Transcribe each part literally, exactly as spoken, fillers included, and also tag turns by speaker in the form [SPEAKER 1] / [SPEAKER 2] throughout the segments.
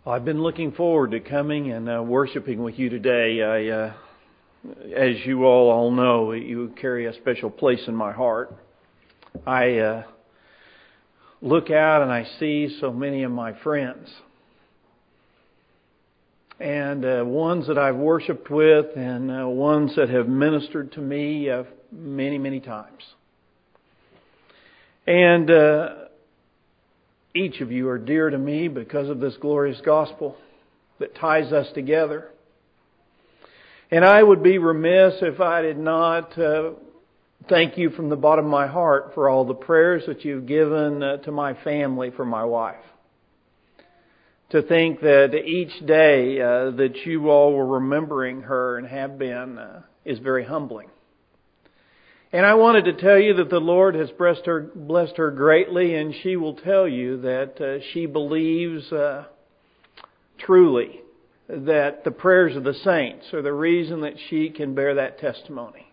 [SPEAKER 1] Well, I've been looking forward to coming and uh, worshiping with you today. I, uh, as you all all know, you carry a special place in my heart. I uh, look out and I see so many of my friends, and uh, ones that I've worshiped with, and uh, ones that have ministered to me uh, many, many times. And uh, each of you are dear to me because of this glorious gospel that ties us together. And I would be remiss if I did not uh, thank you from the bottom of my heart for all the prayers that you've given uh, to my family for my wife. To think that each day uh, that you all were remembering her and have been uh, is very humbling. And I wanted to tell you that the Lord has blessed her, blessed her greatly, and she will tell you that uh, she believes uh, truly that the prayers of the saints are the reason that she can bear that testimony.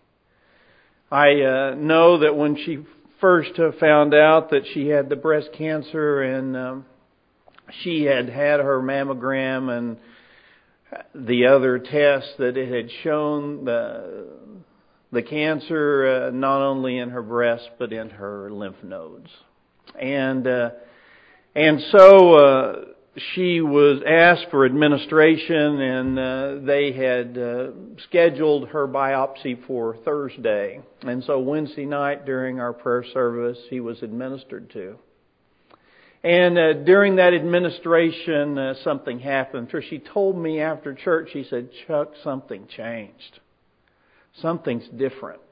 [SPEAKER 1] I uh, know that when she first uh, found out that she had the breast cancer, and um, she had had her mammogram and the other tests, that it had shown the The cancer uh, not only in her breast but in her lymph nodes, and uh, and so uh, she was asked for administration, and uh, they had uh, scheduled her biopsy for Thursday, and so Wednesday night during our prayer service he was administered to. And uh, during that administration uh, something happened. So she told me after church, she said, "Chuck, something changed. Something's different."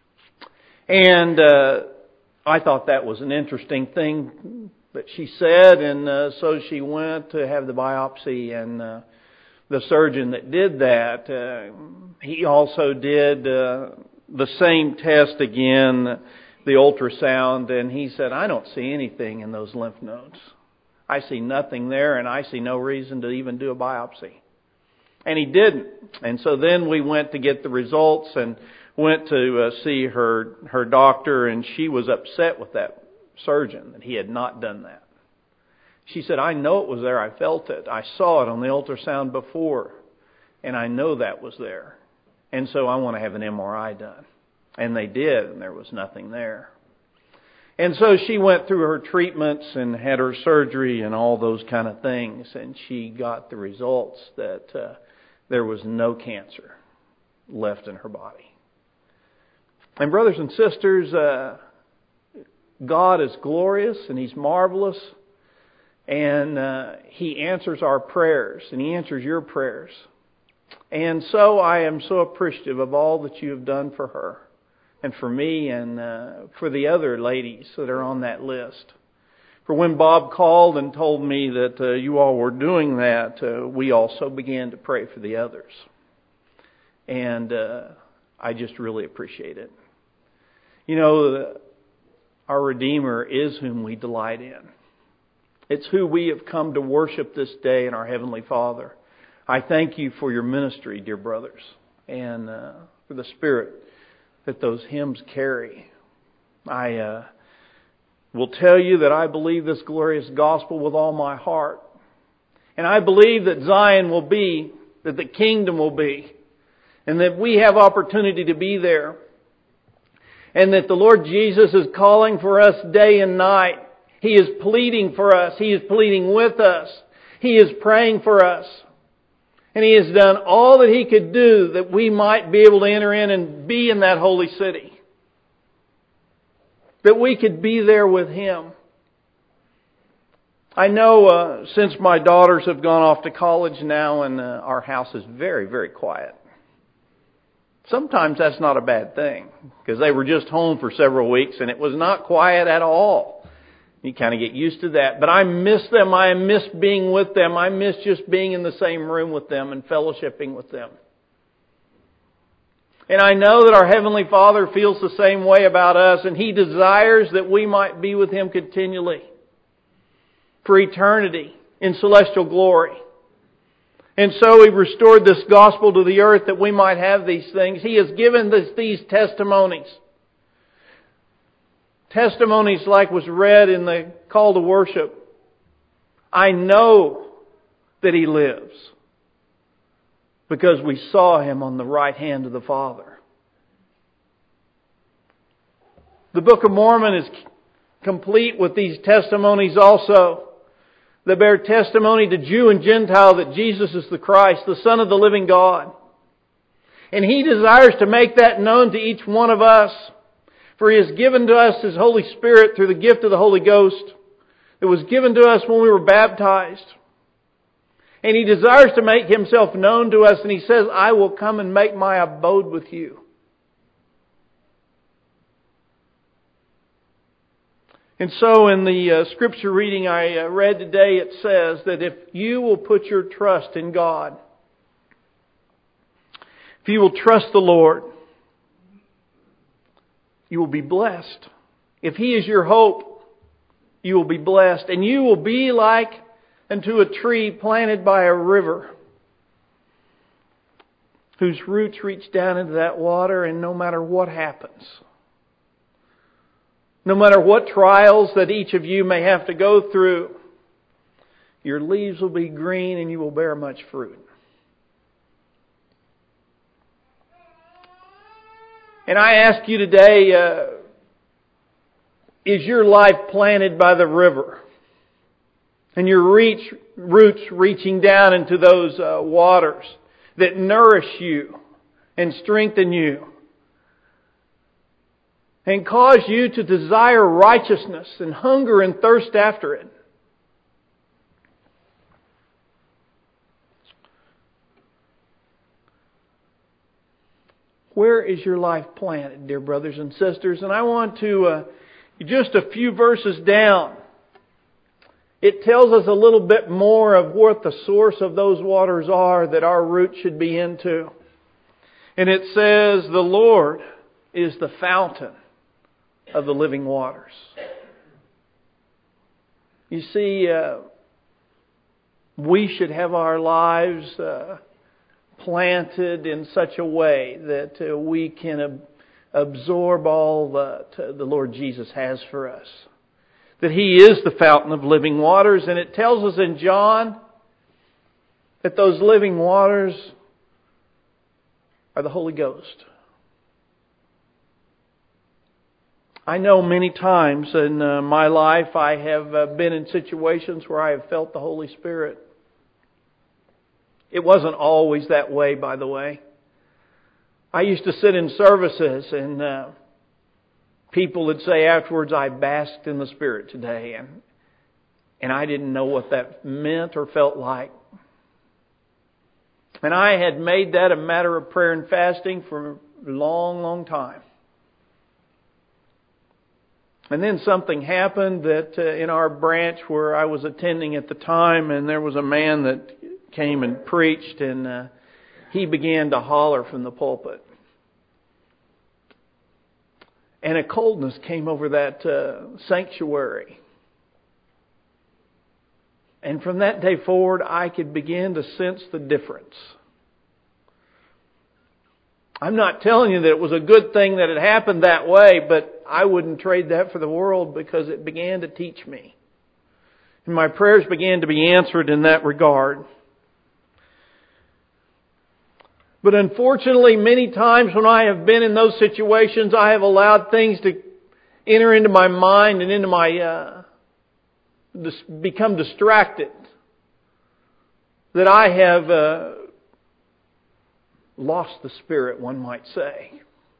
[SPEAKER 1] And uh, I thought that was an interesting thing that she said, and uh, so she went to have the biopsy, and uh, the surgeon that did that, uh, he also did uh, the same test again, the ultrasound, and he said, "I don't see anything in those lymph nodes. I see nothing there, and I see no reason to even do a biopsy." And he didn't. And so then we went to get the results and went to uh, see her her doctor, and she was upset with that surgeon that he had not done that. She said, "I know it was there. I felt it. I saw it on the ultrasound before, and I know that was there. And so I want to have an M R I done." And they did, and there was nothing there. And so she went through her treatments and had her surgery and all those kind of things, and she got the results that uh, there was no cancer left in her body. And brothers and sisters, uh, God is glorious and He's marvelous, and uh, He answers our prayers, and He answers your prayers. And so I am so appreciative of all that you have done for her, and for me, and uh, for the other ladies that are on that list. For when Bob called and told me that uh, you all were doing that, uh, we also began to pray for the others. And uh, I just really appreciate it. You know, our Redeemer is whom we delight in. It's who we have come to worship this day in our Heavenly Father. I thank you for your ministry, dear brothers, and uh, for the Spirit that those hymns carry. I uh, will tell you that I believe this glorious gospel with all my heart. And I believe that Zion will be, that the kingdom will be, and that we have opportunity to be there. And that the Lord Jesus is calling for us day and night. He is pleading for us. He is pleading with us. He is praying for us. And He has done all that He could do that we might be able to enter in and be in that holy city. That we could be there with Him. I know uh, since my daughters have gone off to college now, and uh, our house is very, very quiet. Sometimes that's not a bad thing, because they were just home for several weeks and it was not quiet at all. You kind of get used to that. But I miss them. I miss being with them. I miss just being in the same room with them and fellowshipping with them. And I know that our Heavenly Father feels the same way about us, and He desires that we might be with Him continually for eternity in celestial glory. And so He restored this gospel to the earth that we might have these things. He has given us these testimonies. Testimonies like was read in the call to worship. I know that He lives. Because we saw Him on the right hand of the Father. The Book of Mormon is complete with these testimonies also. They bear testimony to Jew and Gentile that Jesus is the Christ, the Son of the living God. And He desires to make that known to each one of us. For He has given to us His Holy Spirit through the gift of the Holy Ghost that was given to us when we were baptized. And He desires to make Himself known to us. And He says, I will come and make my abode with you. And so in the uh, scripture reading I uh, read today, it says that if you will put your trust in God, if you will trust the Lord, you will be blessed. If He is your hope, you will be blessed. And you will be like unto a tree planted by a river, whose roots reach down into that water, and no matter what happens, no matter what trials that each of you may have to go through, your leaves will be green and you will bear much fruit. And I ask you today, uh, is your life planted by the river? And your reach, roots reaching down into those uh, waters that nourish you and strengthen you and cause you to desire righteousness and hunger and thirst after it? Where is your life planted, dear brothers and sisters? And I want to, uh, just a few verses down, it tells us a little bit more of what the source of those waters are that our roots should be into. And it says, the Lord is the fountain of the living waters. You see, uh, we should have our lives uh, planted in such a way that uh, we can ab- absorb all that uh, the Lord Jesus has for us. That He is the fountain of living waters. And it tells us in John that those living waters are the Holy Ghost. I know many times in uh, my life I have uh, been in situations where I have felt the Holy Spirit. It wasn't always that way, by the way. I used to sit in services and uh, people would say afterwards, I basked in the Spirit today. And, and I didn't know what that meant or felt like. And I had made that a matter of prayer and fasting for a long, long time. And then something happened that uh, in our branch where I was attending at the time, and there was a man that came and preached, and uh, he began to holler from the pulpit. And a coldness came over that uh, sanctuary. And from that day forward, I could begin to sense the difference. I'm not telling you that it was a good thing that it happened that way, but I wouldn't trade that for the world because it began to teach me. And my prayers began to be answered in that regard. But unfortunately, many times when I have been in those situations, I have allowed things to enter into my mind and into my, uh, become distracted. That I have uh, lost the Spirit, one might say.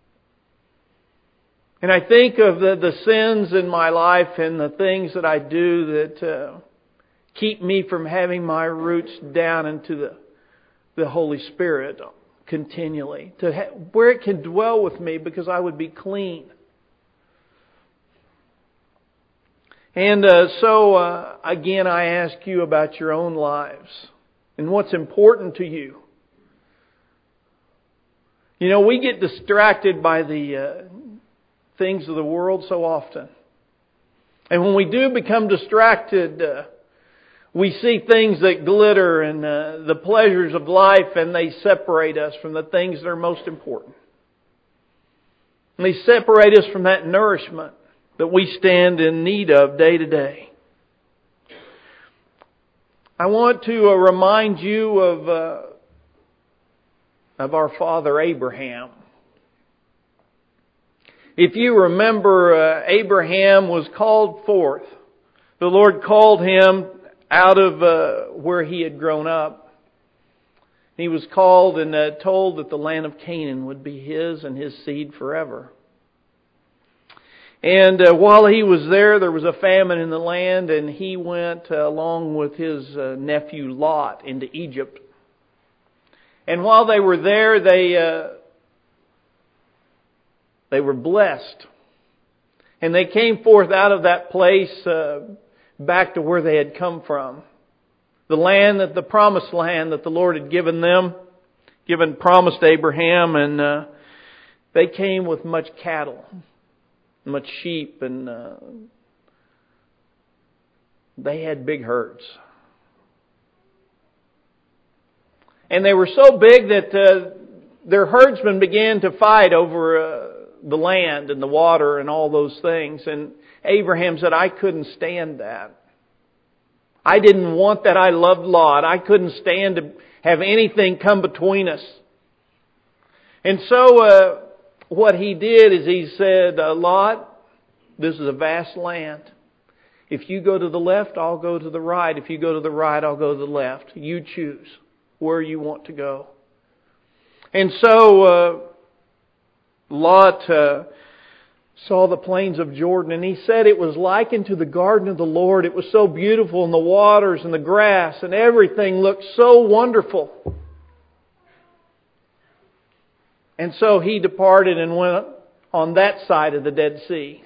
[SPEAKER 1] And I think of the, the sins in my life and the things that I do that uh, keep me from having my roots down into the, the Holy Spirit continually, to ha- where it can dwell with me, because I would be clean. And uh, so, uh, again, I ask you about your own lives and what's important to you. You know, we get distracted by the uh, things of the world so often. And when we do become distracted, uh, we see things that glitter and uh, the pleasures of life, and they separate us from the things that are most important. And they separate us from that nourishment that we stand in need of day to day. I want to uh, remind you of uh, of our father Abraham. If you remember, uh, Abraham was called forth. The Lord called him out of uh, where he had grown up. He was called and uh, told that the land of Canaan would be his and his seed forever. And uh, while he was there, there was a famine in the land, and he went uh, along with his uh, nephew Lot into Egypt. And while they were there, they uh, they were blessed. And they came forth out of that place uh, back to where they had come from. The land, that the promised land that the Lord had given them, given, promised Abraham, and uh, they came with much cattle, much sheep, and uh, they had big herds. And they were so big that uh, their herdsmen began to fight over uh, the land and the water and all those things. And Abraham said, I couldn't stand that. I didn't want that. I loved Lot. I couldn't stand to have anything come between us. And so uh, what he did is he said, uh, Lot, this is a vast land. If you go to the left, I'll go to the right. If you go to the right, I'll go to the left. You choose where you want to go. And so uh, Lot uh, saw the plains of Jordan, and he said it was likened to the garden of the Lord. It was so beautiful, and the waters and the grass and everything looked so wonderful. And so he departed and went on that side of the Dead Sea.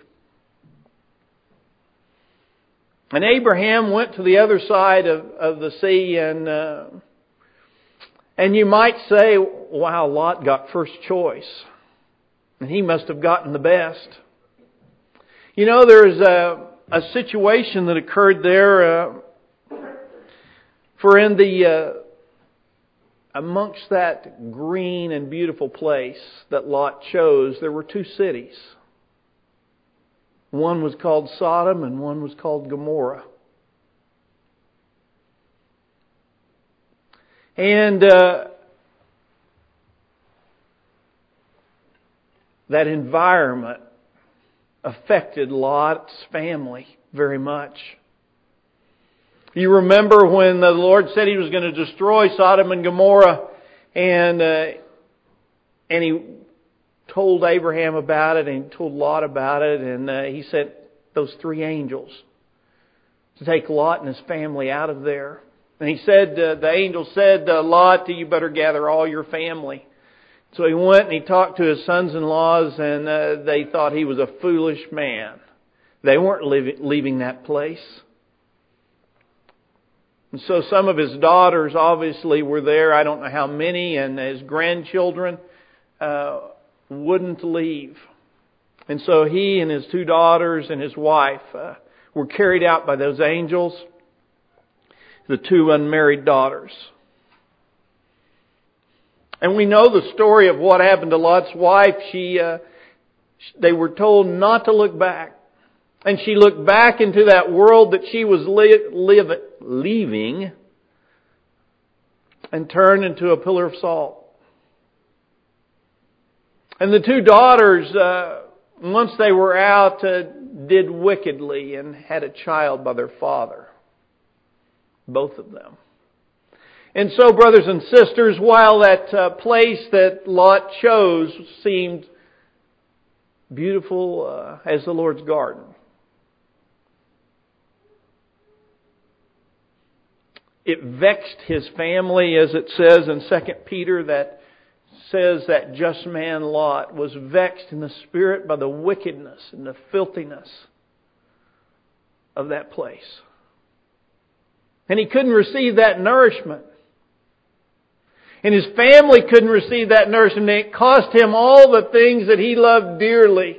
[SPEAKER 1] And Abraham went to the other side of, of the sea, and uh, and you might say, wow, Lot got first choice. And he must have gotten the best. You know, there's a, a situation that occurred there. Uh, for in the uh, amongst that green and beautiful place that Lot chose, there were two cities. One was called Sodom and one was called Gomorrah. And uh, that environment affected Lot's family very much. You remember when the Lord said He was going to destroy Sodom and Gomorrah, and uh, and He told Abraham about it, and He told Lot about it, and uh, He sent those three angels to take Lot and his family out of there. And He said, uh, the angel said, uh, Lot, you better gather all your family. So he went and he talked to his sons-in-laws, and uh, they thought he was a foolish man. They weren't leaving, leaving that place. And so some of his daughters obviously were there. I don't know how many, and his grandchildren uh, wouldn't leave. And so he and his two daughters and his wife uh, were carried out by those angels, the two unmarried daughters. And we know the story of what happened to Lot's wife. She, uh, they were told not to look back. And she looked back into that world that she was li- live, leaving and turned into a pillar of salt. And the two daughters, uh, once they were out, uh, did wickedly and had a child by their father. Both of them. And so, brothers and sisters, while that uh, place that Lot chose seemed beautiful uh, as the Lord's garden, it vexed his family, as it says in Second Peter, that says that just man Lot was vexed in the spirit by the wickedness and the filthiness of that place. And he couldn't receive that nourishment. And his family couldn't receive that nourishment. It cost him all the things that he loved dearly.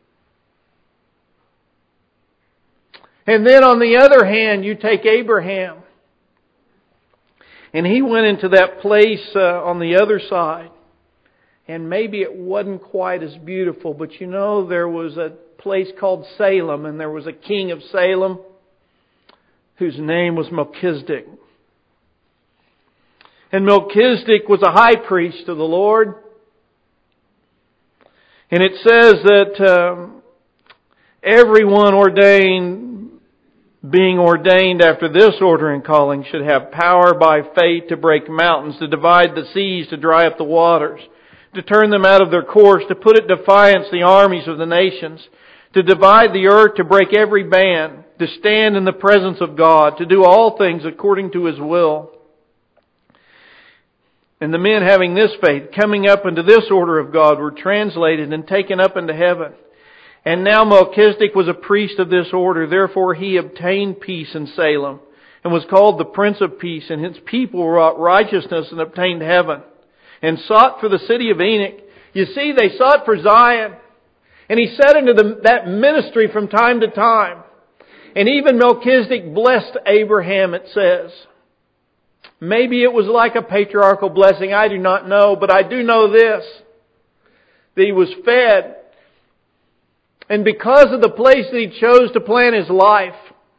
[SPEAKER 1] And then on the other hand, you take Abraham. And he went into that place uh, on the other side. And maybe it wasn't quite as beautiful. But you know, there was a place called Salem. And there was a king of Salem whose name was Melchizedek. And Melchizedek was a high priest of the Lord. And it says that um, everyone ordained, being ordained after this order and calling, should have power by faith to break mountains, to divide the seas, to dry up the waters, to turn them out of their course, to put at defiance the armies of the nations, to divide the earth, to break every band, to stand in the presence of God, to do all things according to His will. And the men having this faith, coming up into this order of God, were translated and taken up into heaven. And now Melchizedek was a priest of this order, therefore he obtained peace in Salem, and was called the Prince of Peace, and his people wrought righteousness and obtained heaven, and sought for the city of Enoch. You see, they sought for Zion. And he said unto them that ministry from time to time. And even Melchizedek blessed Abraham, it says. Maybe it was like a patriarchal blessing, I do not know, but I do know this, that he was fed. And because of the place that he chose to plant his life,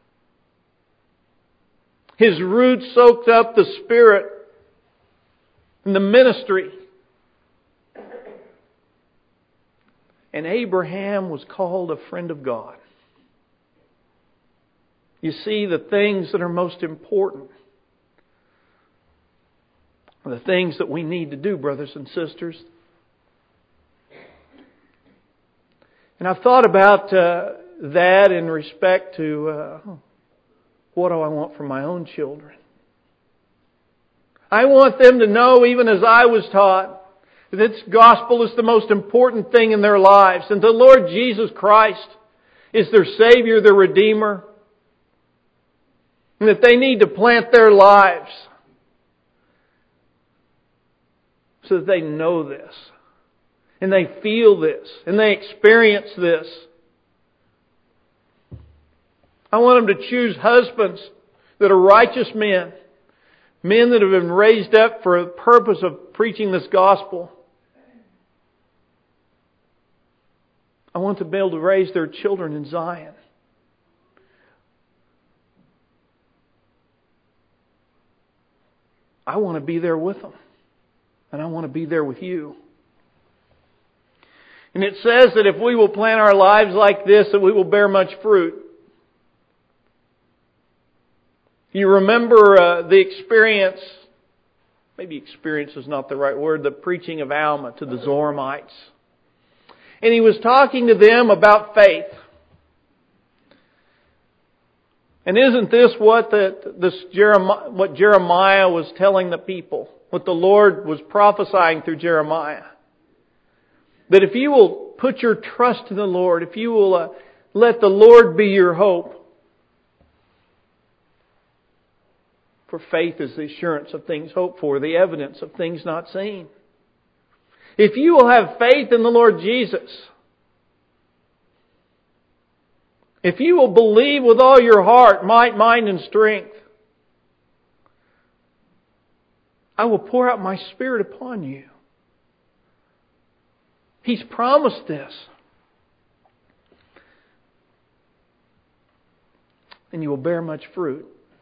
[SPEAKER 1] his roots soaked up the Spirit and the ministry. And Abraham was called a friend of God. You see, the things that are most important are the things that we need to do, brothers and sisters. And I've thought about uh, that in respect to uh, what do I want for my own children. I want them to know, even as I was taught, that this gospel is the most important thing in their lives. And the Lord Jesus Christ is their Savior, their Redeemer. And that they need to plant their lives so that they know this. And they feel this. And they experience this. I want them to choose husbands that are righteous men. Men that have been raised up for the purpose of preaching this gospel. I want to be able to raise their children in Zion. I want to be there with them. And I want to be there with you. And it says that if we will plan our lives like this, that we will bear much fruit. You remember uh, the experience, maybe experience is not the right word, the preaching of Alma to the Zoramites. And he was talking to them about faith. And isn't this what the, this Jeremiah, what Jeremiah was telling the people? What the Lord was prophesying through Jeremiah? That if you will put your trust in the Lord, if you will uh, let the Lord be your hope, for faith is the assurance of things hoped for, the evidence of things not seen. If you will have faith in the Lord Jesus, if you will believe with all your heart, might, mind, and strength, I will pour out my Spirit upon you. He's promised this. And you will bear much fruit.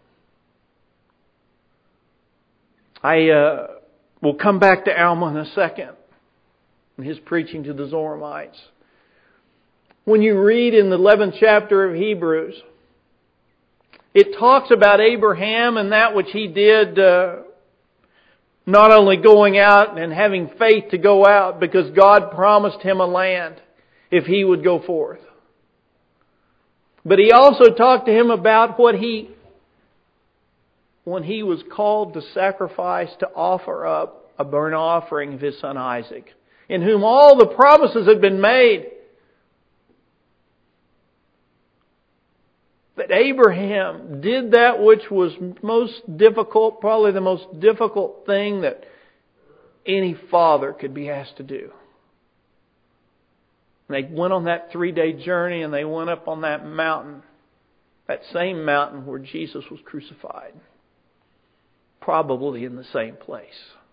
[SPEAKER 1] I uh, will come back to Alma in a second. And his preaching to the Zoramites. When you read in the eleventh chapter of Hebrews, it talks about Abraham and that which he did, uh, not only going out and having faith to go out, because God promised him a land if he would go forth. But he also talked to him about what he, when he was called to sacrifice, to offer up a burnt offering of his son Isaac, in whom all the promises had been made. But Abraham did that which was most difficult, probably the most difficult thing that any father could be asked to do. And they went on that three-day journey and they went up on that mountain, that same mountain where Jesus was crucified. Probably in the same place.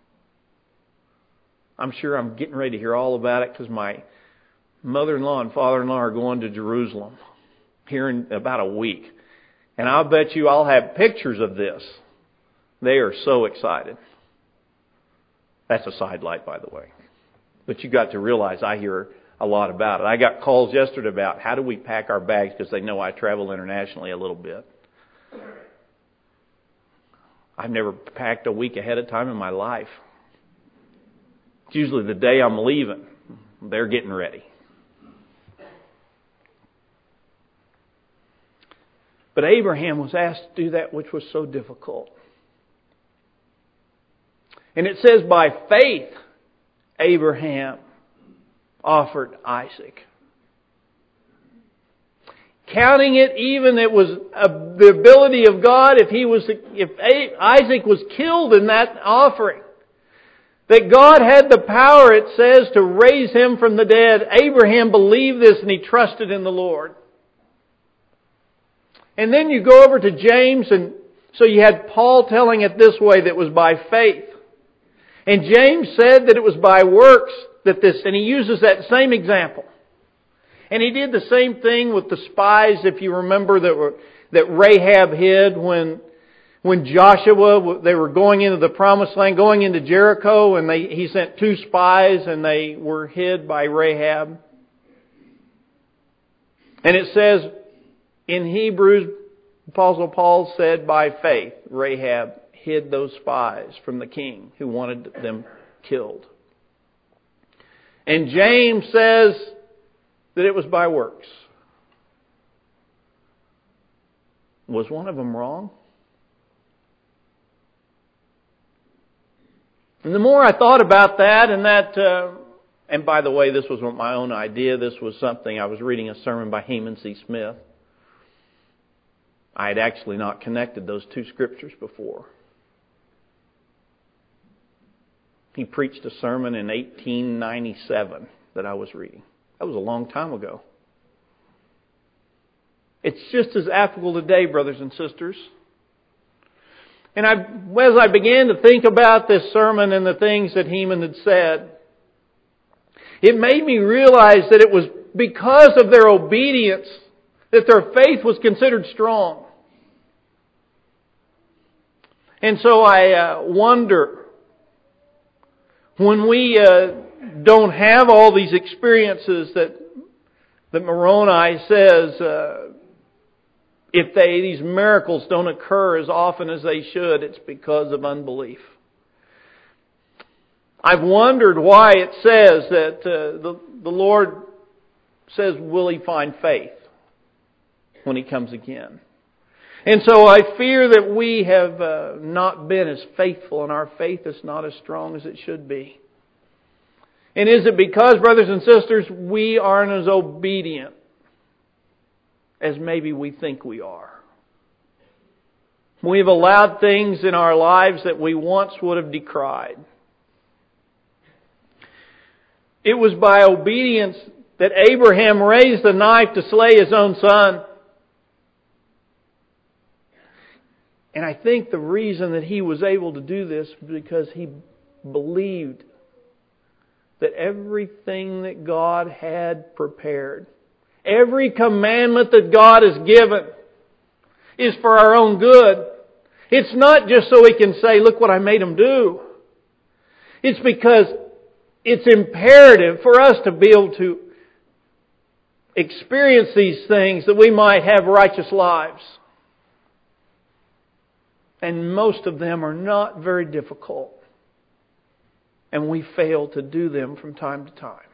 [SPEAKER 1] I'm sure I'm getting ready to hear all about it because my mother-in-law and father-in-law are going to Jerusalem here in about a week. And I'll bet you I'll have pictures of this. They are so excited. That's a sidelight, by the way. But you got to realize I hear a lot about it. I got calls yesterday about how do we pack our bags because they know I travel internationally a little bit. I've never packed a week ahead of time in my life. It's usually the day I'm leaving. They're getting ready. But Abraham was asked to do that which was so difficult. And it says by faith, Abraham offered Isaac. Counting it even it was a, the ability of God if he was if Isaac was killed in that offering. That God had the power, it says, to raise him from the dead. Abraham believed this and he trusted in the Lord. And then you go over to James, and so you had Paul telling it this way, that it was by faith. And James said that it was by works that this, and he uses that same example. And he did the same thing with the spies, if you remember, that were that Rahab hid when when Joshua, they were going into the promised land, going into Jericho, and they he sent two spies and they were hid by Rahab. And it says in Hebrews, Apostle Paul said by faith, Rahab hid those spies from the king who wanted them killed. And James says that it was by works. Was one of them wrong? And the more I thought about that, and that, uh, and by the way, this wasn't my own idea. This was something, I was reading a sermon by Heman C. Smith. I had actually not connected those two scriptures before. He preached a sermon in eighteen ninety-seven that I was reading. That was a long time ago. It's just as applicable today, brothers and sisters. And I, as I began to think about this sermon and the things that Heman had said, it made me realize that it was because of their obedience that their faith was considered strong. And so I uh, wonder, when we uh, don't have all these experiences that that Moroni says, uh, if they these miracles don't occur as often as they should, it's because of unbelief. I've wondered why it says that uh, the the Lord says, will He find faith when He comes again? And so I fear that we have uh, not been as faithful, and our faith is not as strong as it should be. And is it because, brothers and sisters, we aren't as obedient as maybe we think we are? We've allowed things in our lives that we once would have decried. It was by obedience that Abraham raised the knife to slay his own son. And I think the reason that he was able to do this was because he believed that everything that God had prepared, every commandment that God has given, is for our own good. It's not just so He can say, look what I made Him do. It's because it's imperative for us to be able to experience these things that we might have righteous lives. And most of them are not very difficult. And we fail to do them from time to time.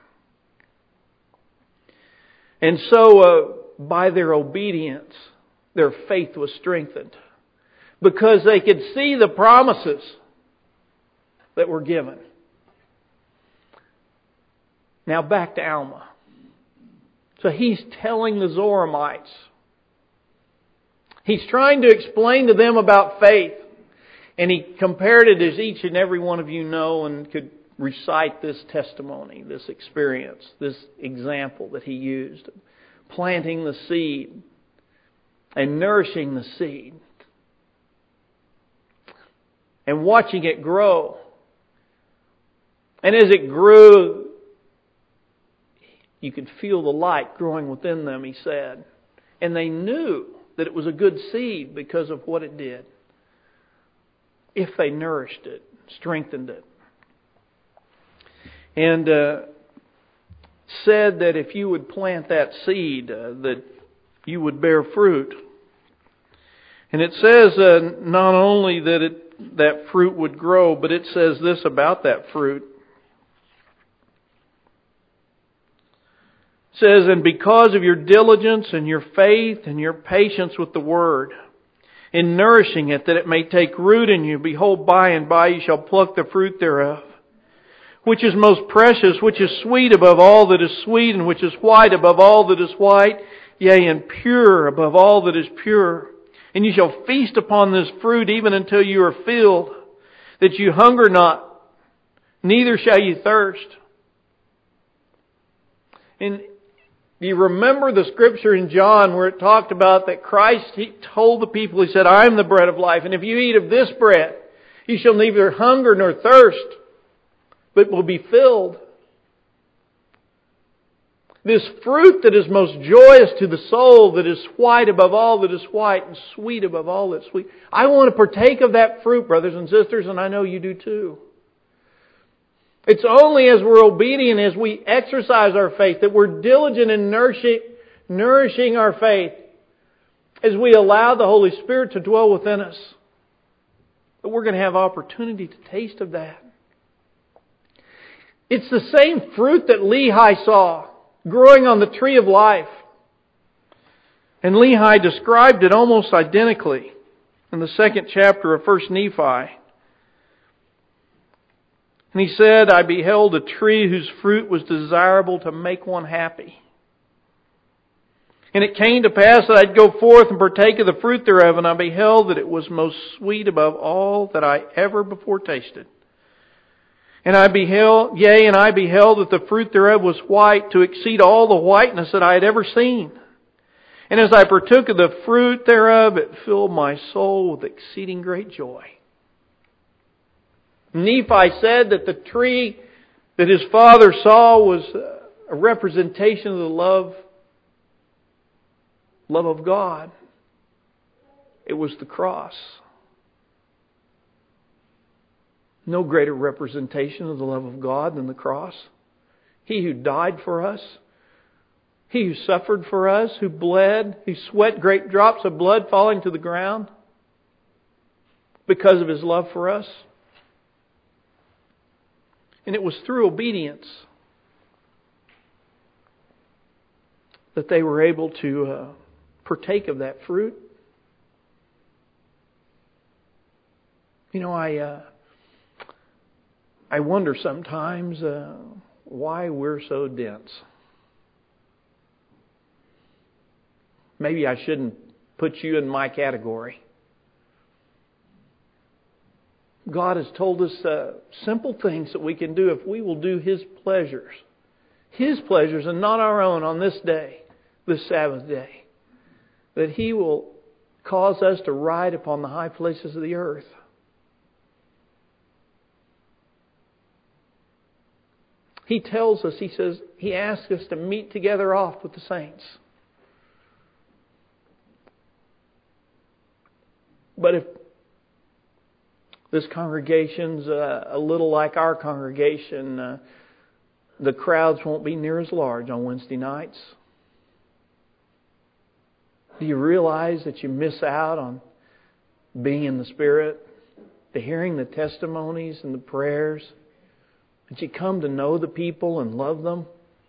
[SPEAKER 1] And so, uh, by their obedience, their faith was strengthened. Because they could see the promises that were given. Now back to Alma. So he's telling the Zoramites. He's trying to explain to them about faith. And he compared it, as each and every one of you know, and could recite this testimony, this experience, this example that he used. Planting the seed and nourishing the seed. And watching it grow. And as it grew, you could feel the light growing within them, he said. And they knew that it was a good seed because of what it did. If they nourished it, strengthened it. and uh, said that if you would plant that seed, uh, that you would bear fruit. And it says uh, not only that it, that fruit would grow, but it says this about that fruit. It says, and because of your diligence and your faith and your patience with the Word, in nourishing it, that it may take root in you, behold, by and by you shall pluck the fruit thereof, which is most precious, which is sweet above all that is sweet, and which is white above all that is white, yea, and pure above all that is pure. And you shall feast upon this fruit even until you are filled, that you hunger not, neither shall you thirst. And do you remember the scripture in John where it talked about that Christ, He told the people, He said, I am the bread of life, and if you eat of this bread, you shall neither hunger nor thirst, but will be filled. This fruit that is most joyous to the soul, that is white above all that is white, and sweet above all that is sweet. I want to partake of that fruit, brothers and sisters, and I know you do too. It's only as we're obedient, as we exercise our faith, that we're diligent in nourishing, nourishing our faith, as we allow the Holy Spirit to dwell within us, that we're going to have opportunity to taste of that. It's the same fruit that Lehi saw growing on the tree of life. And Lehi described it almost identically in the second chapter of First Nephi. And he said, I beheld a tree whose fruit was desirable to make one happy. And it came to pass that I'd go forth and partake of the fruit thereof, and I beheld that it was most sweet above all that I ever before tasted. And I beheld, yea, and I beheld that the fruit thereof was white, to exceed all the whiteness that I had ever seen. And as I partook of the fruit thereof, it filled my soul with exceeding great joy. Nephi said that the tree that his father saw was a representation of the love, love of God. It was the cross. No greater representation of the love of God than the cross. He who died for us, He who suffered for us, who bled, who sweat great drops of blood falling to the ground because of His love for us. And it was through obedience that they were able to uh, partake of that fruit. You know, I uh, I wonder sometimes uh, why we're so dense. Maybe I shouldn't put you in my category. God has told us uh, simple things that we can do if we will do His pleasures. His pleasures and not our own on this day, this Sabbath day. That He will cause us to ride upon the high places of the earth. He tells us, He says, He asks us to meet together oft with the saints. But if this congregation's uh, a little like our congregation, uh, the crowds won't be near as large on Wednesday nights. Do you realize that you miss out on being in the Spirit, to hearing the testimonies and the prayers, that you come to know the people and love them?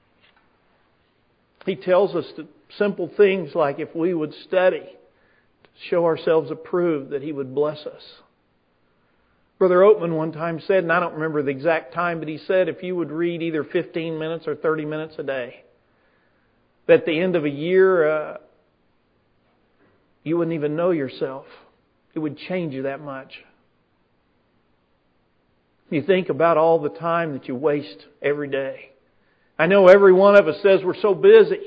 [SPEAKER 1] He tells us that simple things like if we would study, to show ourselves approved, that He would bless us. Brother Oatman one time said, and I don't remember the exact time, but he said if you would read either fifteen minutes or thirty minutes a day, that at the end of a year, uh, you wouldn't even know yourself. It would change you that much. You think about all the time that you waste every day. I know every one of us says we're so busy.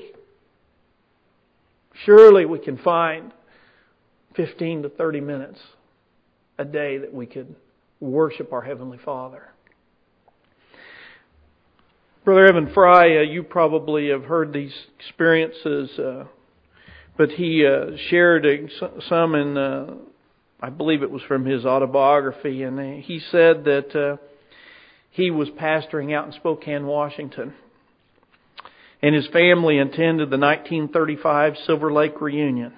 [SPEAKER 1] Surely we can find fifteen to thirty minutes a day that we could worship our Heavenly Father. Brother Evan Fry, uh, you probably have heard these experiences, uh, but he uh, shared uh, some in, uh, I believe it was from his autobiography, and he said that uh, he was pastoring out in Spokane, Washington. And his family attended the nineteen thirty-five Silver Lake reunion.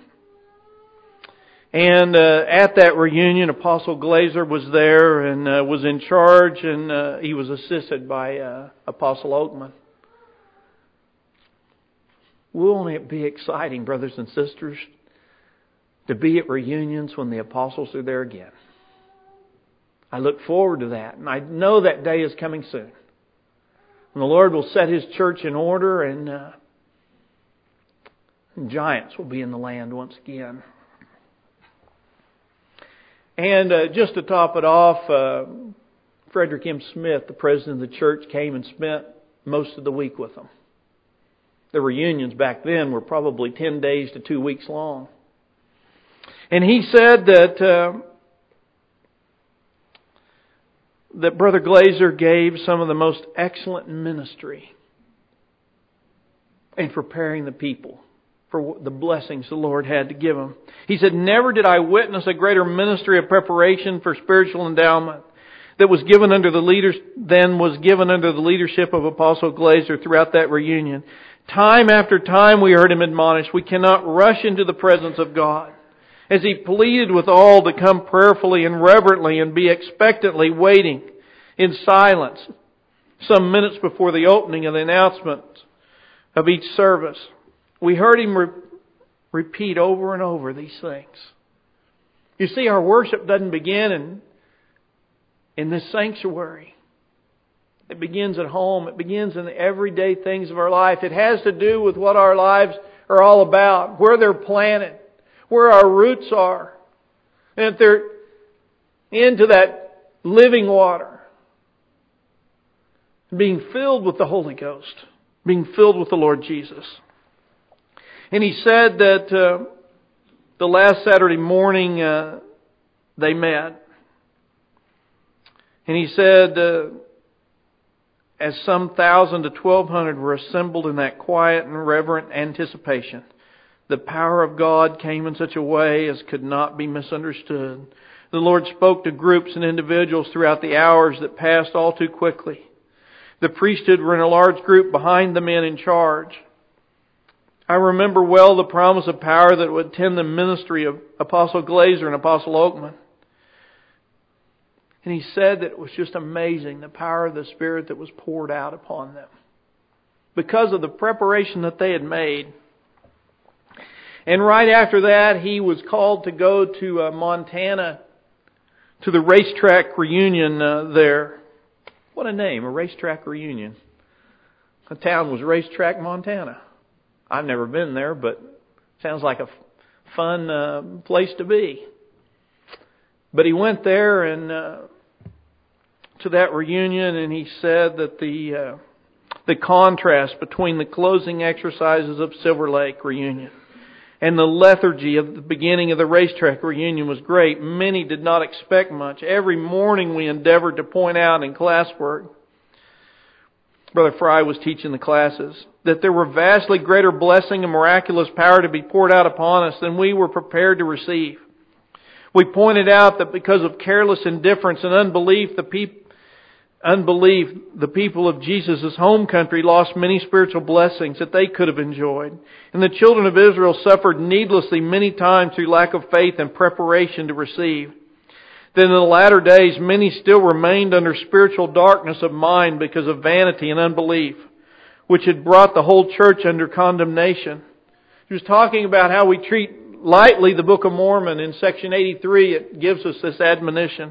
[SPEAKER 1] And uh, at that reunion, Apostle Glazer was there and uh, was in charge, and uh, he was assisted by uh, Apostle Oakman. Won't it be exciting, brothers and sisters, to be at reunions when the apostles are there again? I look forward to that, and I know that day is coming soon. And the Lord will set His church in order, and, uh, and giants will be in the land once again. And uh, just to top it off, uh, Frederick M. Smith, the president of the church, came and spent most of the week with them. The reunions back then were probably ten days to two weeks long. And he said that uh, that Brother Glazer gave some of the most excellent ministry in preparing the people for the blessings the Lord had to give them. He said, "Never did I witness a greater ministry of preparation for spiritual endowment that was given under the leaders than was given under the leadership of Apostle Glazer throughout that reunion. Time after time we heard him admonish, we cannot rush into the presence of God. As he pleaded with all to come prayerfully and reverently and be expectantly waiting in silence some minutes before the opening of the announcement of each service. We heard him re- repeat over and over these things. You see, our worship doesn't begin in, in this sanctuary. It begins at home. It begins in the everyday things of our life. It has to do with what our lives are all about, where they're planted, where our roots are. And if they're into that living water, being filled with the Holy Ghost, being filled with the Lord Jesus. And he said that uh, the last Saturday morning uh, they met. And he said, uh, as some thousand to twelve hundred were assembled in that quiet and reverent anticipation, the power of God came in such a way as could not be misunderstood. The Lord spoke to groups and individuals throughout the hours that passed all too quickly. The priesthood were in a large group behind the men in charge. I remember well the promise of power that would attend the ministry of Apostle Glazer and Apostle Oakman. And he said that it was just amazing, the power of the Spirit that was poured out upon them, because of the preparation that they had made. And right after that, he was called to go to uh, Montana to the racetrack reunion uh, there. What a name, a racetrack reunion. The town was Racetrack, Montana. I've never been there, but sounds like a fun uh, place to be. But he went there and uh, to that reunion, and he said that the uh, the contrast between the closing exercises of Silver Lake reunion and the lethargy of the beginning of the racetrack reunion was great. Many did not expect much. Every morning we endeavored to point out in classwork, Brother Fry was teaching the classes, that there were vastly greater blessing and miraculous power to be poured out upon us than we were prepared to receive. We pointed out that because of careless indifference and unbelief, the people Unbelief, the people of Jesus' home country lost many spiritual blessings that they could have enjoyed. And the children of Israel suffered needlessly many times through lack of faith and preparation to receive. Then in the latter days, many still remained under spiritual darkness of mind because of vanity and unbelief, which had brought the whole church under condemnation. He was talking about how we treat lightly the Book of Mormon. In section eighty-three, it gives us this admonition.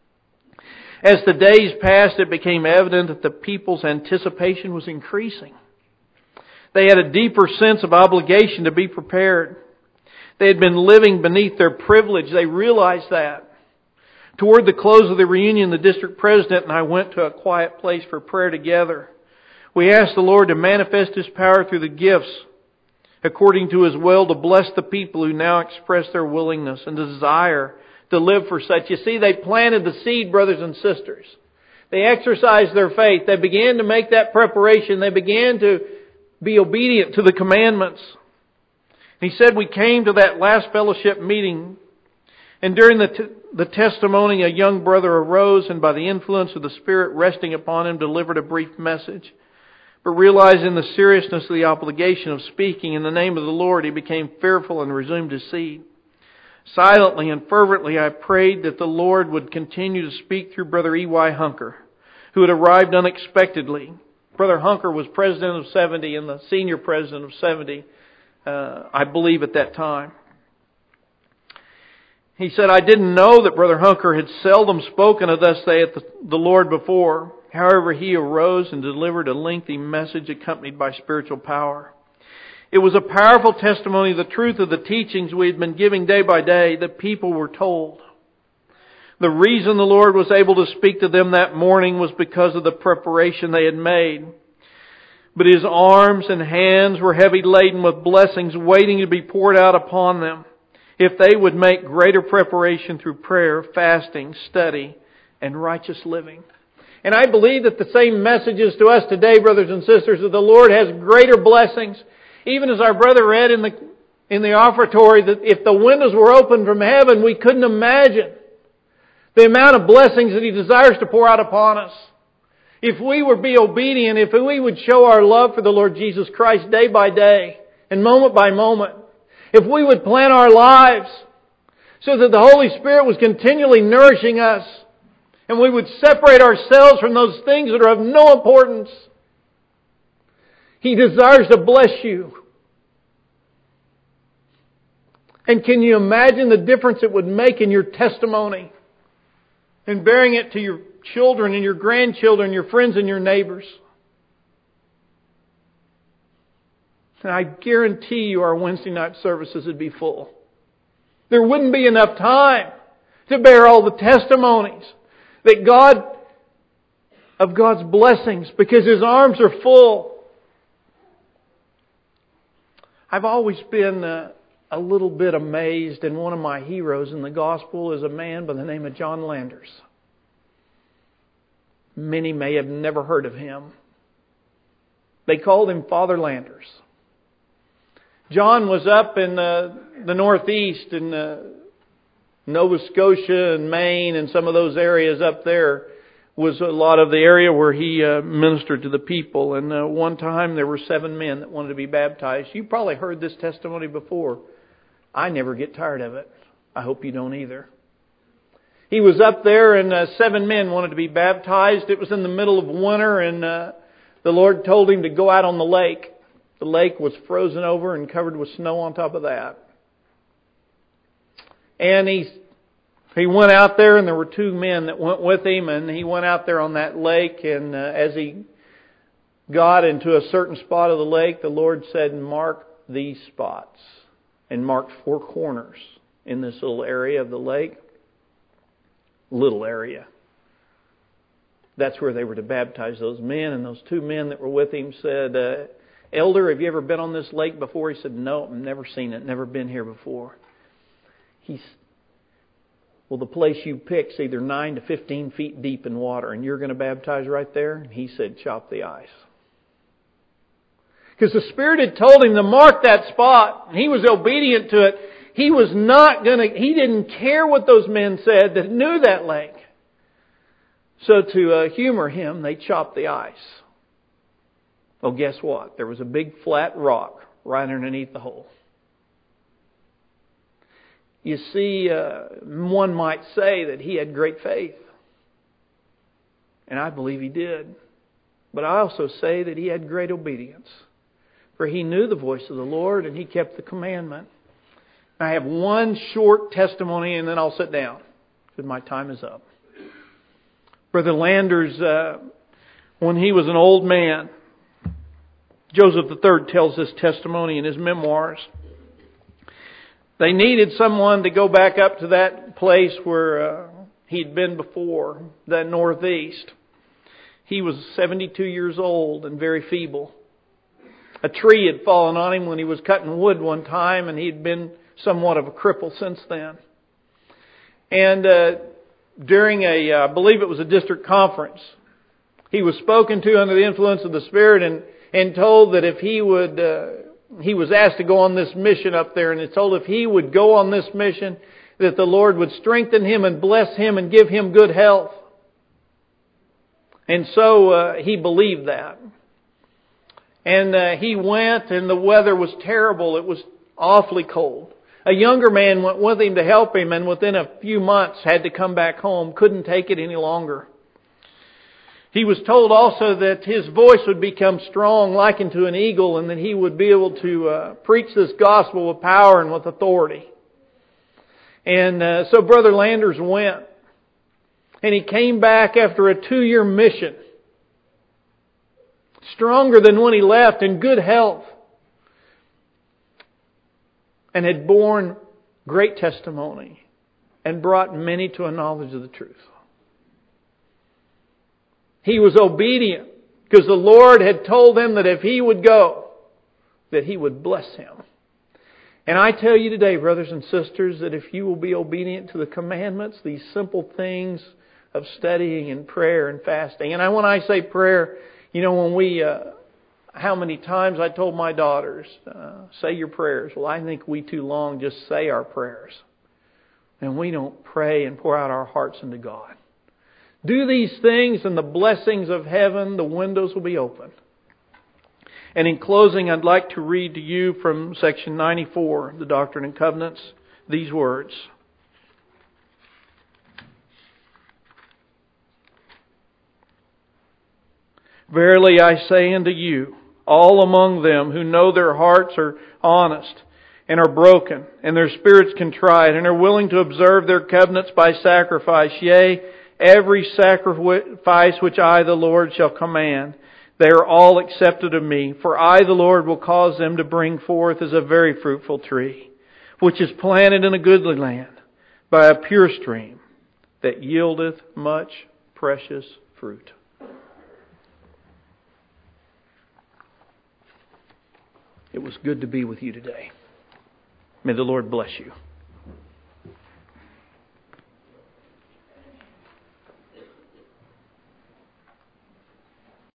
[SPEAKER 1] As the days passed, it became evident that the people's anticipation was increasing. They had a deeper sense of obligation to be prepared. They had been living beneath their privilege. They realized that. Toward the close of the reunion, the district president and I went to a quiet place for prayer together. We asked the Lord to manifest His power through the gifts, according to His will, to bless the people who now express their willingness and desire to live for such. You see, they planted the seed, brothers and sisters. They exercised their faith. They began to make that preparation. They began to be obedient to the commandments. He said we came to that last fellowship meeting, And during the, t- the testimony, a young brother arose and by the influence of the Spirit resting upon him delivered a brief message. But realizing the seriousness of the obligation of speaking in the name of the Lord, he became fearful and resumed his seat. Silently and fervently I prayed that the Lord would continue to speak through Brother E Y Hunker, who had arrived unexpectedly. Brother Hunker was president of seventy and the senior president of seventy, uh, I believe at that time. He said, I didn't know that Brother Hunker had seldom spoken of thus saith the, the Lord before. However, he arose and delivered a lengthy message accompanied by spiritual power. It was a powerful testimony of the truth of the teachings we had been giving day by day that people were told. The reason the Lord was able to speak to them that morning was because of the preparation they had made. But His arms and hands were heavy laden with blessings waiting to be poured out upon them if they would make greater preparation through prayer, fasting, study, and righteous living. And I believe that the same message is to us today, brothers and sisters, that the Lord has greater blessings. Even as our brother read in the in the offertory, that if the windows were open from heaven, we couldn't imagine the amount of blessings that He desires to pour out upon us. If we would be obedient, if we would show our love for the Lord Jesus Christ day by day and moment by moment, if we would plan our lives so that the Holy Spirit was continually nourishing us, and we would separate ourselves from those things that are of no importance. He desires to bless you. And can you imagine the difference it would make in your testimony? And bearing it to your children and your grandchildren, your friends and your neighbors. And I guarantee you our Wednesday night services would be full. There wouldn't be enough time to bear all the testimonies that God, of God's blessings, because His arms are full. I've always been uh, a little bit amazed, and one of my heroes in the gospel is a man by the name of John Landers. Many may have never heard of him. They called him Father Landers. John was up in uh, the Northeast in uh, Nova Scotia and Maine and some of those areas up there was a lot of the area where he uh, ministered to the people. And uh, one time there were seven men that wanted to be baptized. You probably heard this testimony before. I never get tired of it. I hope you don't either. He was up there and uh, seven men wanted to be baptized. It was in the middle of winter and uh, the Lord told him to go out on the lake. The lake was frozen over and covered with snow on top of that. And he he went out there, and there were two men that went with him, and he went out there on that lake, and uh, as he got into a certain spot of the lake, the Lord said, mark these spots, and marked four corners in this little area of the lake. Little area. That's where they were to baptize those men, and those two men that were with him said, uh, Elder, have you ever been on this lake before? He said, no, I've never seen it, never been here before. He's, well, the place you pick's either nine to fifteen feet deep in water, and you're going to baptize right there? And he said, chop the ice. Because the Spirit had told him to mark that spot, and he was obedient to it. He was not going to, he didn't care what those men said that knew that lake. So to uh, humor him, they chopped the ice. Well, guess what? There was a big flat rock right underneath the hole. You see, uh, one might say that he had great faith. And I believe he did. But I also say that he had great obedience. For he knew the voice of the Lord and he kept the commandment. I have one short testimony and then I'll sit down because my time is up. Brother Landers, uh, when he was an old man, Joseph the Third tells this testimony in his memoirs. They needed someone to go back up to that place where uh, he'd been before, that northeast. He was seventy-two years old and very feeble. A tree had fallen on him when he was cutting wood one time, and he'd been somewhat of a cripple since then. And uh, during a, uh, I believe it was a district conference, he was spoken to under the influence of the Spirit and, and told that if he would, uh, he was asked to go on this mission up there, and it's told if he would go on this mission, that the Lord would strengthen him and bless him and give him good health. And so uh, he believed that. And uh, he went, and the weather was terrible. It was awfully cold. A younger man went with him to help him, and within a few months had to come back home. Couldn't take it any longer. He was told also that his voice would become strong, likened to an eagle, and that he would be able to uh, preach this gospel with power and with authority. And uh, so Brother Landers went. And he came back after a two-year mission. Stronger than when he left, in good health. And had borne great testimony. And brought many to a knowledge of the truth. He was obedient. Because the Lord had told him that if he would go, that He would bless him. And I tell you today, brothers and sisters, that if you will be obedient to the commandments, these simple things of studying and prayer and fasting. And I, when I say prayer, you know, when we, uh, how many times I told my daughters, uh, say your prayers. Well, I think we too long just say our prayers. And we don't pray and pour out our hearts into God. Do these things and the blessings of heaven, the windows will be open. And in closing, I'd like to read to you from section ninety-four, the Doctrine and Covenants, these words. Verily I say unto you, all among them who know their hearts are honest and are broken, and their spirits contrite, and are willing to observe their covenants by sacrifice, yea, every sacrifice which I, the Lord, shall command, they are all accepted of me. For I, the Lord, will cause them to bring forth as a very fruitful tree, which is planted in a goodly land, by a pure stream, that yieldeth much precious fruit. It was good to be with you today. May the Lord bless you.